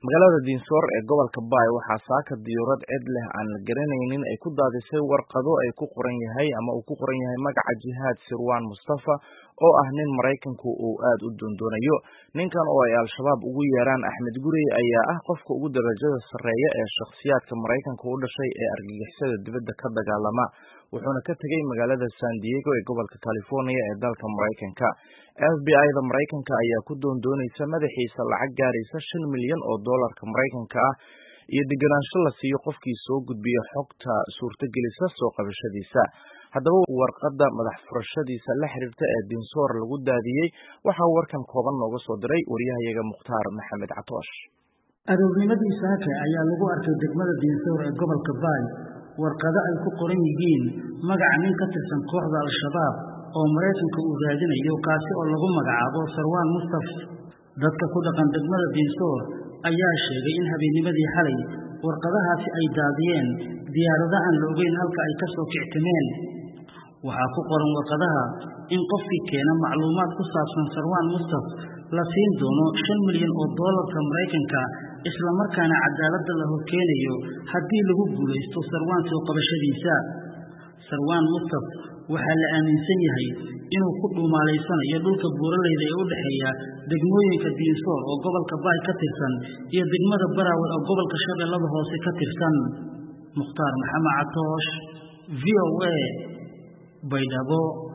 magaalada Dinsor ee gobolka Bay waxaa saaka diyaarad cid leh aan la garanaynin ay ku daadisay warqado ay ku qoran yahay magaca Jihaad Sirwan Mustafa oo ah nin Mareykanku uu aad u doonayo. Ninkan oo ay Al-Shabaab ugu yeeraan Axmed Gurey ayaa ah qofka ugu darajada sareeya ee shakhsiyaadka Mareykanka u dhashay ee argagixisada dibadda ka dagaalama, wuxuuna ka tagay magaalada San Diego ee gobolka California ee dalka Mareykanka. FBI-da Mareykanka ayaa ku doonaysa madaxiisa lacag gaaraysa 5 milyan oo dollarka Mareykanka ah iyo deganaansho la siiyo qofkii soo gudbiya xogta suurtagelisa soo qabashadiisa. Haddaba warqadda madax furashadiisa la xiriirta ee Dinsor lagu daadiyay waxa warkan kooban nooga soo diray wariyahayaga Mukhtaar Maxamed Catoosh. Aroornimadii saaka ayaa lagu arkay degmada Dinsor ee gobolka Bay warqado ay ku qoran yihiin magaca nin ka tirsan kooxda Al-Shabaab oo Mareykanka uu raadinayo kaasi oo lagu magacaabo Sirwan Mustafa. Dadka ku dhaqan degmada Dinsor ayaa sheegay in habeennimadii xalay warqadahaasi ay daadiyeen diyaarado aan la ogeyn halka ay ka soo kictimeen. waxaa ku qoran warqadaha in qofkii keena macluumaad ku saabsan Sirwan Mustafa la siin doono 5 milyan oo dollarka Mareykanka isla markaana cadaaladda la horkeenayo haddii lagu guuleysto Sirwan soo qabashadiisa. Sirwan Mustafa waxaa la aaminsan yahay inuu ku dhuumaaleysanayo dhulka buuraleyda ee u dhaxeeya degmooyinka Dinsor oo gobolka Bay ka tirsan iyo degmada Barawe oo gobolka Shabeellada Hoose ka tirsan. Mukhtaar Maxamed Catoosh, VOA, Baydhabo.